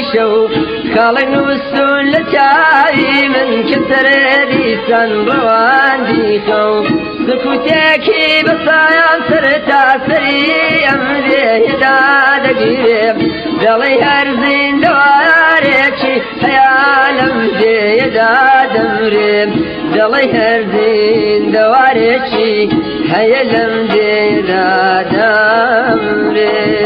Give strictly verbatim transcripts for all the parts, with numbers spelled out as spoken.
شو خالن وسون لتاي من كسر ديسان رواندي خو سكوتكي بصايا سرتا سري أمري هداد قريب دلي هرزين دواريكي حيالم زي هداد أمري دلي هرزين دواريكي حيالم زي هداد أمري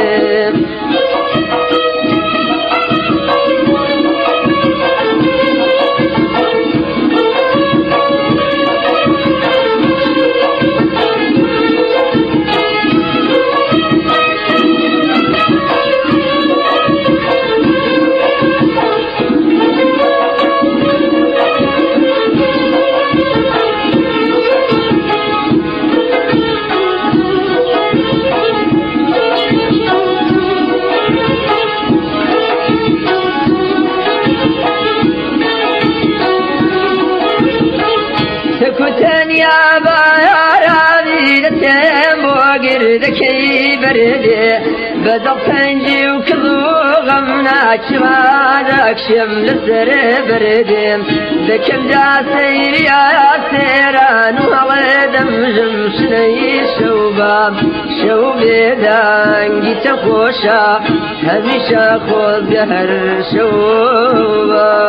سكوتن يا باراني لتم وقرد كي بردي بدل تنجي وكذو غمنا شمالك شمل سر بردي ذكم جا سير يا سيران وغلدم جمشني شوبا شوبي دانجي تخوشا هميشا خوز قهر شوبا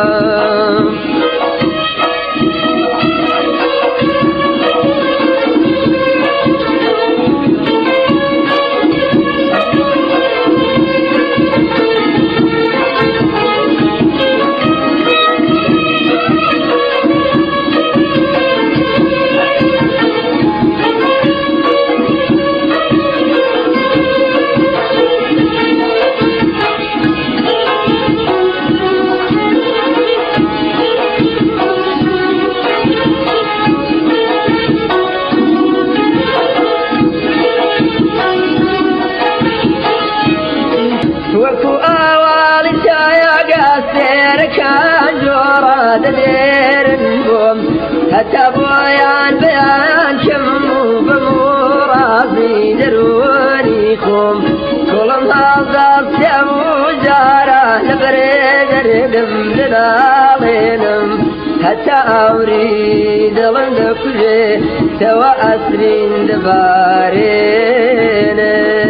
وكو آوالي تايا قاسير كان جورا دبير نقوم حتى بويان بيان كمو بمورازي درونيكم كلهم هذا سيمو جارا لبريد ردم دلالينم حتى أوريد لندك جي توا أسرين دبارينم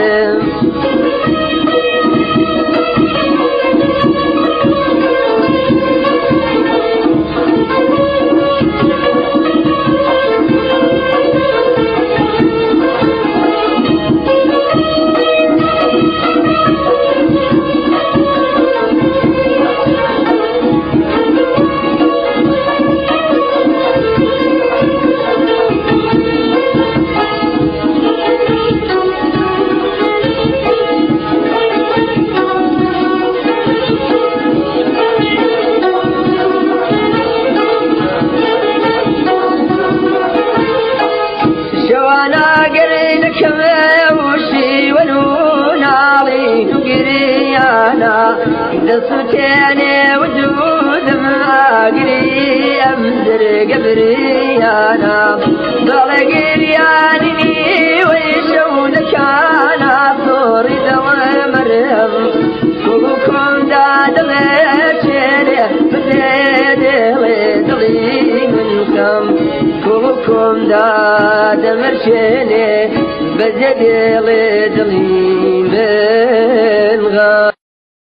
وانا قرينك وشي ونونالي قريانا دسوتيني وجود ما قري امزر قبريانا ضل قرياني ويشونك انا صوري دوا مرهم كلكم داد غيشيني بديدي دلي منكم كلكم داد مرشيني بزيدي لدلي من غير